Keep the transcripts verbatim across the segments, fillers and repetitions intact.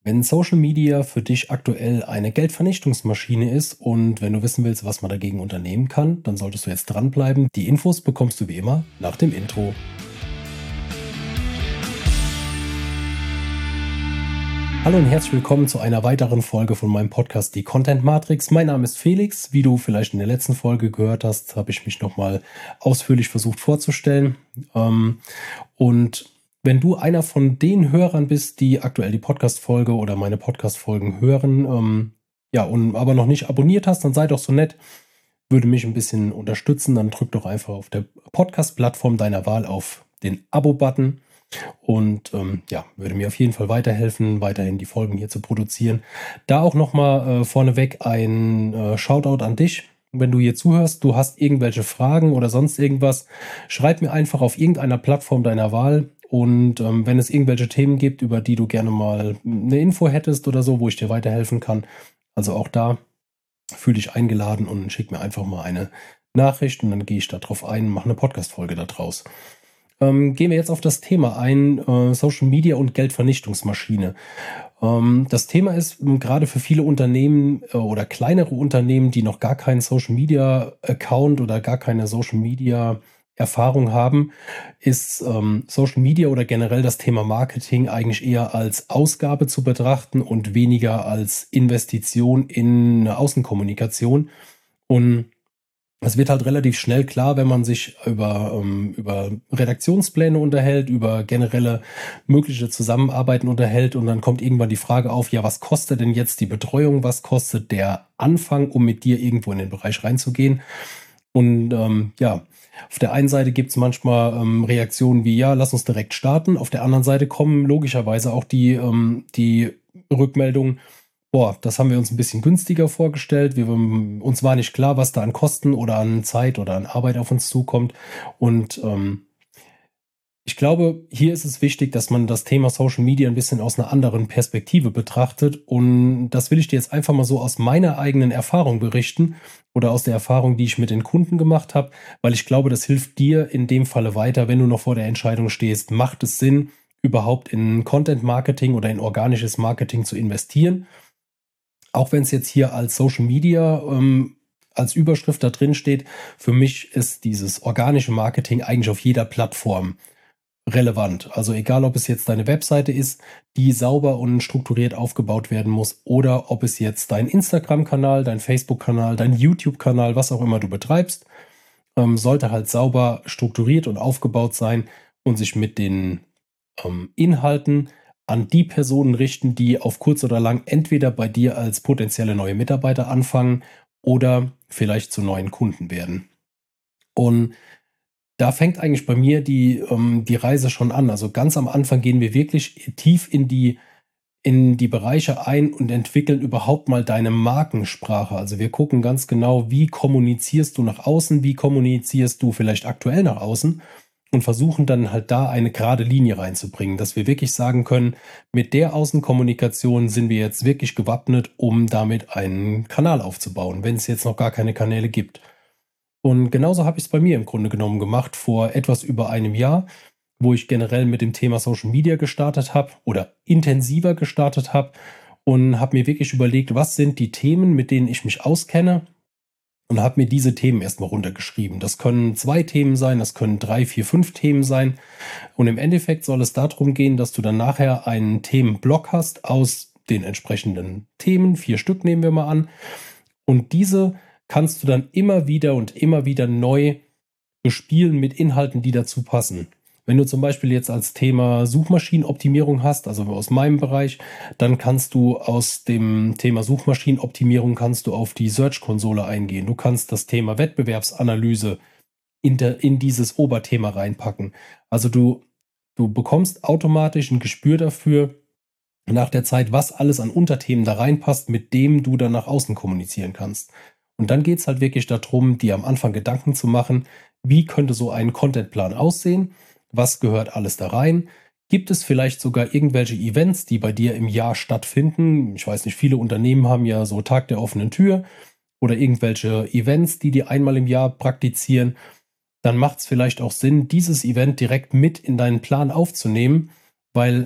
Wenn Social Media für dich aktuell eine Geldvernichtungsmaschine ist und wenn du wissen willst, was man dagegen unternehmen kann, dann solltest du jetzt dranbleiben. Die Infos bekommst du wie immer nach dem Intro. Hallo und herzlich willkommen zu einer weiteren Folge von meinem Podcast Die Content Matrix. Mein Name ist Felix. Wie du vielleicht in der letzten Folge gehört hast, habe ich mich nochmal ausführlich versucht vorzustellen. Und wenn du einer von den Hörern bist, die aktuell die Podcast-Folge oder meine Podcast-Folgen hören, ähm, ja, und aber noch nicht abonniert hast, dann sei doch so nett, würde mich ein bisschen unterstützen. Dann drück doch einfach auf der Podcast-Plattform deiner Wahl auf den Abo-Button und ähm, ja, würde mir auf jeden Fall weiterhelfen, weiterhin die Folgen hier zu produzieren. Da auch nochmal äh, vorneweg ein äh, Shoutout an dich. Wenn du hier zuhörst, du hast irgendwelche Fragen oder sonst irgendwas, schreib mir einfach auf irgendeiner Plattform deiner Wahl. Und ähm, wenn es irgendwelche Themen gibt, über die du gerne mal eine Info hättest oder so, wo ich dir weiterhelfen kann, also auch da fühle dich eingeladen und schick mir einfach mal eine Nachricht und dann gehe ich da drauf ein und mache eine Podcast-Folge daraus. Ähm, gehen wir jetzt auf das Thema ein, äh, Social Media und Geldvernichtungsmaschine. Ähm, das Thema ist ähm, gerade für viele Unternehmen äh, oder kleinere Unternehmen, die noch gar keinen Social Media Account oder gar keine Social Media Erfahrung haben, ist ähm, Social Media oder generell das Thema Marketing eigentlich eher als Ausgabe zu betrachten und weniger als Investition in eine Außenkommunikation. Und es wird halt relativ schnell klar, wenn man sich über, ähm, über Redaktionspläne unterhält, über generelle mögliche Zusammenarbeiten unterhält und dann kommt irgendwann die Frage auf, ja, was kostet denn jetzt die Betreuung, was kostet der Anfang, um mit dir irgendwo in den Bereich reinzugehen? Und ähm, ja, auf der einen Seite gibt es manchmal ähm, Reaktionen wie, ja, lass uns direkt starten. Auf der anderen Seite kommen logischerweise auch die, ähm, die Rückmeldungen, boah, das haben wir uns ein bisschen günstiger vorgestellt. Wir, uns war nicht klar, was da an Kosten oder an Zeit oder an Arbeit auf uns zukommt. Und ähm, ich glaube, hier ist es wichtig, dass man das Thema Social Media ein bisschen aus einer anderen Perspektive betrachtet. Und das will ich dir jetzt einfach mal so aus meiner eigenen Erfahrung berichten oder aus der Erfahrung, die ich mit den Kunden gemacht habe, weil ich glaube, das hilft dir in dem Falle weiter, wenn du noch vor der Entscheidung stehst, macht es Sinn, überhaupt in Content Marketing oder in organisches Marketing zu investieren? Auch wenn es jetzt hier als Social Media ähm, als Überschrift da drin steht, für mich ist dieses organische Marketing eigentlich auf jeder Plattform relevant. Also egal, ob es jetzt deine Webseite ist, die sauber und strukturiert aufgebaut werden muss, oder ob es jetzt dein Instagram-Kanal, dein Facebook-Kanal, dein YouTube-Kanal, was auch immer du betreibst, ähm, sollte halt sauber strukturiert und aufgebaut sein und sich mit den ähm, Inhalten an die Personen richten, die auf kurz oder lang entweder bei dir als potenzielle neue Mitarbeiter anfangen oder vielleicht zu neuen Kunden werden. Und da fängt eigentlich bei mir die, ähm, die Reise schon an. Also ganz am Anfang gehen wir wirklich tief in die, in die Bereiche ein und entwickeln überhaupt mal deine Markensprache. Also wir gucken ganz genau, wie kommunizierst du nach außen, wie kommunizierst du vielleicht aktuell nach außen und versuchen dann halt da eine gerade Linie reinzubringen, dass wir wirklich sagen können, mit der Außenkommunikation sind wir jetzt wirklich gewappnet, um damit einen Kanal aufzubauen, wenn es jetzt noch gar keine Kanäle gibt. Und genauso habe ich es bei mir im Grunde genommen gemacht, vor etwas über einem Jahr, wo ich generell mit dem Thema Social Media gestartet habe oder intensiver gestartet habe und habe mir wirklich überlegt, was sind die Themen, mit denen ich mich auskenne, und habe mir diese Themen erstmal runtergeschrieben. Das können zwei Themen sein, das können drei, vier, fünf Themen sein. Und im Endeffekt soll es darum gehen, dass du dann nachher einen Themenblock hast aus den entsprechenden Themen. Vier Stück nehmen wir mal an. Und diese kannst du dann immer wieder und immer wieder neu bespielen mit Inhalten, die dazu passen. Wenn du zum Beispiel jetzt als Thema Suchmaschinenoptimierung hast, also aus meinem Bereich, dann kannst du aus dem Thema Suchmaschinenoptimierung kannst du auf die Search-Konsole eingehen. Du kannst das Thema Wettbewerbsanalyse in, der, in dieses Oberthema reinpacken. Also du, du bekommst automatisch ein Gespür dafür nach der Zeit, was alles an Unterthemen da reinpasst, mit dem du dann nach außen kommunizieren kannst. Und dann geht es halt wirklich darum, dir am Anfang Gedanken zu machen, wie könnte so ein Contentplan aussehen? Was gehört alles da rein? Gibt es vielleicht sogar irgendwelche Events, die bei dir im Jahr stattfinden? Ich weiß nicht, viele Unternehmen haben ja so Tag der offenen Tür oder irgendwelche Events, die die einmal im Jahr praktizieren. Dann macht es vielleicht auch Sinn, dieses Event direkt mit in deinen Plan aufzunehmen, weil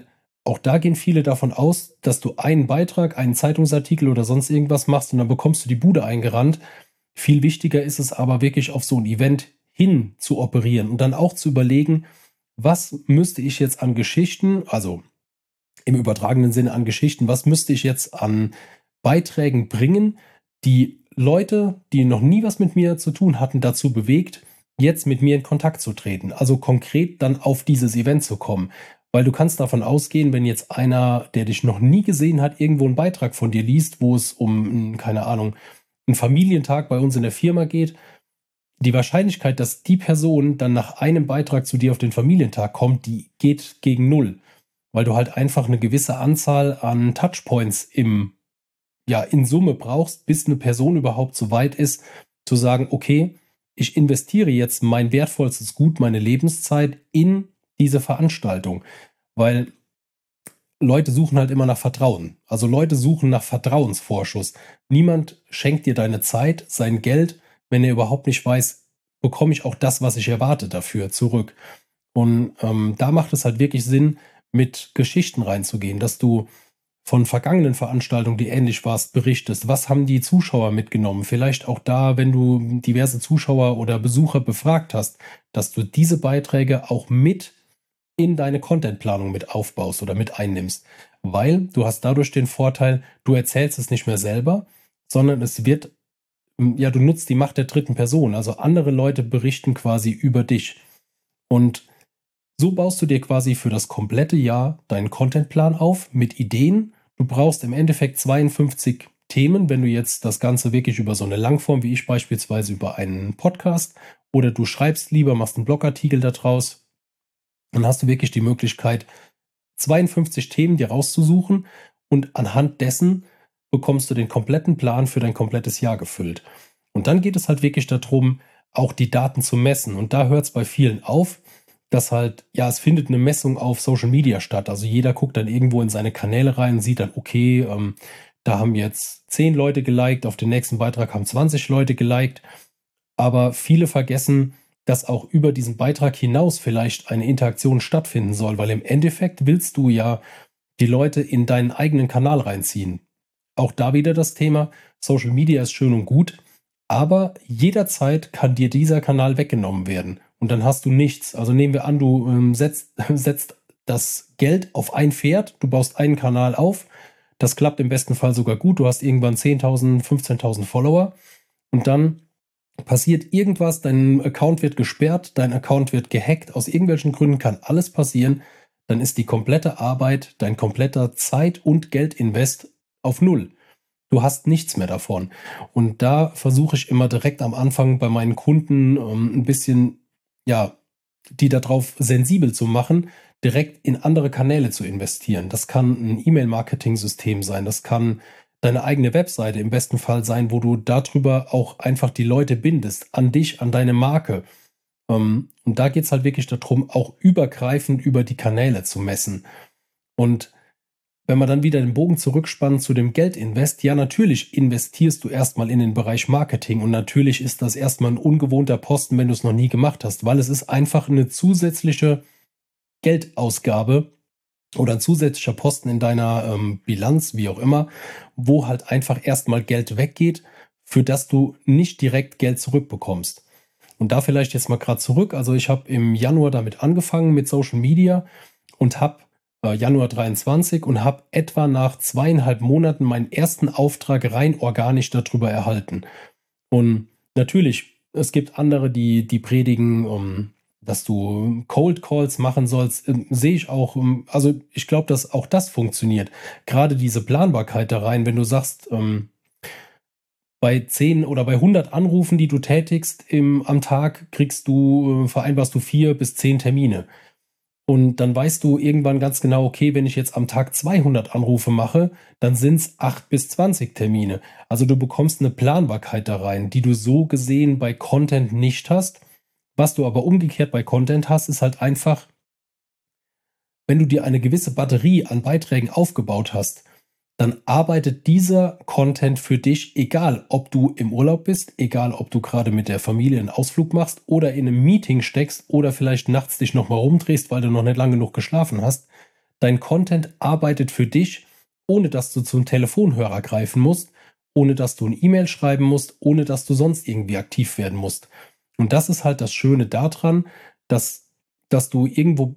auch da gehen viele davon aus, dass du einen Beitrag, einen Zeitungsartikel oder sonst irgendwas machst und dann bekommst du die Bude eingerannt. Viel wichtiger ist es aber wirklich auf so ein Event hin zu operieren und dann auch zu überlegen, was müsste ich jetzt an Geschichten, also im übertragenen Sinne an Geschichten, was müsste ich jetzt an Beiträgen bringen, die Leute, die noch nie was mit mir zu tun hatten, dazu bewegt, jetzt mit mir in Kontakt zu treten. Also konkret dann auf dieses Event zu kommen. Weil du kannst davon ausgehen, wenn jetzt einer, der dich noch nie gesehen hat, irgendwo einen Beitrag von dir liest, wo es um, keine Ahnung, einen Familientag bei uns in der Firma geht, die Wahrscheinlichkeit, dass die Person dann nach einem Beitrag zu dir auf den Familientag kommt, die geht gegen null. Weil du halt einfach eine gewisse Anzahl an Touchpoints im, ja, in Summe brauchst, bis eine Person überhaupt so weit ist, zu sagen, okay, ich investiere jetzt mein wertvollstes Gut, meine Lebenszeit in diese Veranstaltung. Weil Leute suchen halt immer nach Vertrauen. Also Leute suchen nach Vertrauensvorschuss. Niemand schenkt dir deine Zeit, sein Geld, wenn er überhaupt nicht weiß, bekomme ich auch das, was ich erwarte dafür zurück. Und ähm, da macht es halt wirklich Sinn, mit Geschichten reinzugehen, dass du von vergangenen Veranstaltungen, die ähnlich warst, berichtest. Was haben die Zuschauer mitgenommen? Vielleicht auch da, wenn du diverse Zuschauer oder Besucher befragt hast, dass du diese Beiträge auch mit in deine Contentplanung mit aufbaust oder mit einnimmst. Weil du hast dadurch den Vorteil, du erzählst es nicht mehr selber, sondern es wird, ja, du nutzt die Macht der dritten Person. Also andere Leute berichten quasi über dich. Und so baust du dir quasi für das komplette Jahr deinen Contentplan auf mit Ideen. Du brauchst im Endeffekt zweiundfünfzig Themen, wenn du jetzt das Ganze wirklich über so eine Langform, wie ich beispielsweise über einen Podcast, oder du schreibst lieber, machst einen Blogartikel daraus, dann hast du wirklich die Möglichkeit, zweiundfünfzig Themen dir rauszusuchen und anhand dessen bekommst du den kompletten Plan für dein komplettes Jahr gefüllt. Und dann geht es halt wirklich darum, auch die Daten zu messen. Und da hört es bei vielen auf, dass halt, ja, es findet eine Messung auf Social Media statt. Also jeder guckt dann irgendwo in seine Kanäle rein und sieht dann, okay, ähm, da haben jetzt zehn Leute geliked, auf den nächsten Beitrag haben zwanzig Leute geliked. Aber viele vergessen, dass auch über diesen Beitrag hinaus vielleicht eine Interaktion stattfinden soll, weil im Endeffekt willst du ja die Leute in deinen eigenen Kanal reinziehen. Auch da wieder das Thema, Social Media ist schön und gut, aber jederzeit kann dir dieser Kanal weggenommen werden und dann hast du nichts. Also nehmen wir an, du ähm, setzt, setzt das Geld auf ein Pferd, du baust einen Kanal auf, das klappt im besten Fall sogar gut, du hast irgendwann zehntausend, fünfzehntausend Follower und dann passiert irgendwas, dein Account wird gesperrt, dein Account wird gehackt, aus irgendwelchen Gründen kann alles passieren, dann ist die komplette Arbeit, dein kompletter Zeit- und Geldinvest auf Null. Du hast nichts mehr davon. Und da versuche ich immer direkt am Anfang bei meinen Kunden ähm, ein bisschen, ja, die darauf sensibel zu machen, direkt in andere Kanäle zu investieren. Das kann ein E-Mail-Marketing-System sein, das kann deine eigene Webseite im besten Fall sein, wo du darüber auch einfach die Leute bindest, an dich, an deine Marke. Ähm, und da geht es halt wirklich darum, auch übergreifend über die Kanäle zu messen. Und wenn wir dann wieder den Bogen zurückspannen zu dem Geldinvest, ja, natürlich investierst du erstmal in den Bereich Marketing und natürlich ist das erstmal ein ungewohnter Posten, wenn du es noch nie gemacht hast, weil es ist einfach eine zusätzliche Geldausgabe oder ein zusätzlicher Posten in deiner ähm, Bilanz, wie auch immer, wo halt einfach erstmal Geld weggeht, für das du nicht direkt Geld zurückbekommst. Und da vielleicht jetzt mal gerade zurück, also ich habe im Januar damit angefangen mit Social Media und habe äh, Januar dreiundzwanzig und habe etwa nach zweieinhalb Monaten meinen ersten Auftrag rein organisch darüber erhalten. Und natürlich, es gibt andere, die, die predigen, um, dass du Cold Calls machen sollst, ähm, sehe ich auch, ähm, also ich glaube, dass auch das funktioniert. Gerade diese Planbarkeit da rein, wenn du sagst, ähm, bei zehn oder bei hundert Anrufen, die du tätigst im, am Tag, kriegst du, äh, vereinbarst du vier bis zehn Termine. Und dann weißt du irgendwann ganz genau, okay, wenn ich jetzt am Tag zweihundert Anrufe mache, dann sind es acht bis zwanzig Termine. Also du bekommst eine Planbarkeit da rein, die du so gesehen bei Content nicht hast. Was du aber umgekehrt bei Content hast, ist halt einfach, wenn du dir eine gewisse Batterie an Beiträgen aufgebaut hast, dann arbeitet dieser Content für dich, egal ob du im Urlaub bist, egal ob du gerade mit der Familie einen Ausflug machst oder in einem Meeting steckst oder vielleicht nachts dich nochmal rumdrehst, weil du noch nicht lange genug geschlafen hast. Dein Content arbeitet für dich, ohne dass du zum Telefonhörer greifen musst, ohne dass du eine E-Mail schreiben musst, ohne dass du sonst irgendwie aktiv werden musst. Und das ist halt das Schöne daran, dass, dass du irgendwo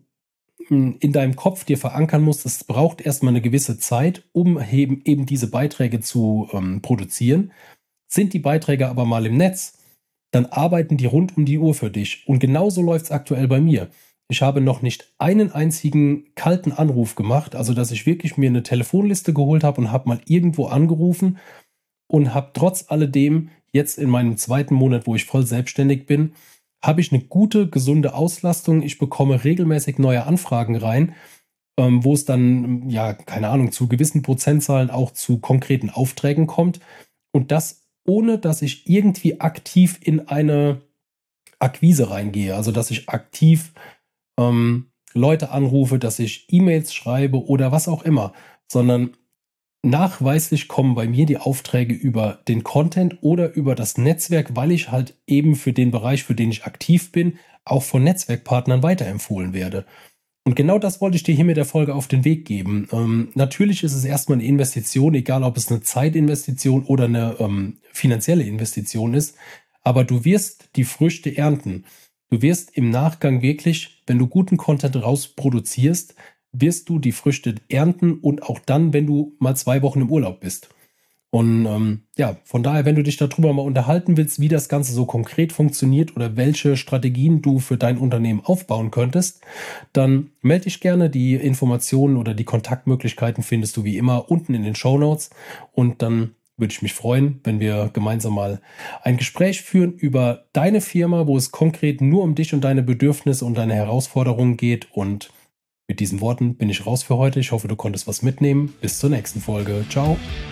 in deinem Kopf dir verankern musst, es braucht erstmal eine gewisse Zeit, um eben, eben diese Beiträge zu ähm, produzieren. Sind die Beiträge aber mal im Netz, dann arbeiten die rund um die Uhr für dich. Und genauso läuft es aktuell bei mir. Ich habe noch nicht einen einzigen kalten Anruf gemacht, also dass ich wirklich mir eine Telefonliste geholt habe und habe mal irgendwo angerufen und habe trotz alledem jetzt in meinem zweiten Monat, wo ich voll selbstständig bin, habe ich eine gute, gesunde Auslastung. Ich bekomme regelmäßig neue Anfragen rein, ähm, wo es dann, ja, keine Ahnung, zu gewissen Prozentzahlen auch zu konkreten Aufträgen kommt. Und das ohne, dass ich irgendwie aktiv in eine Akquise reingehe. Also, dass ich aktiv ähm, Leute anrufe, dass ich E-Mails schreibe oder was auch immer. Sondern nachweislich kommen bei mir die Aufträge über den Content oder über das Netzwerk, weil ich halt eben für den Bereich, für den ich aktiv bin, auch von Netzwerkpartnern weiterempfohlen werde. Und genau das wollte ich dir hier mit der Folge auf den Weg geben. Ähm, natürlich ist es erstmal eine Investition, egal ob es eine Zeitinvestition oder eine ähm, finanzielle Investition ist, aber du wirst die Früchte ernten. Du wirst im Nachgang wirklich, wenn du guten Content rausproduzierst, wirst du die Früchte ernten und auch dann, wenn du mal zwei Wochen im Urlaub bist. Und ähm, ja, von daher, wenn du dich darüber mal unterhalten willst, wie das Ganze so konkret funktioniert oder welche Strategien du für dein Unternehmen aufbauen könntest, dann melde dich gerne. Die Informationen oder die Kontaktmöglichkeiten findest du wie immer unten in den Shownotes. Und dann würde ich mich freuen, wenn wir gemeinsam mal ein Gespräch führen über deine Firma, wo es konkret nur um dich und deine Bedürfnisse und deine Herausforderungen geht. Und mit diesen Worten bin ich raus für heute. Ich hoffe, du konntest was mitnehmen. Bis zur nächsten Folge. Ciao.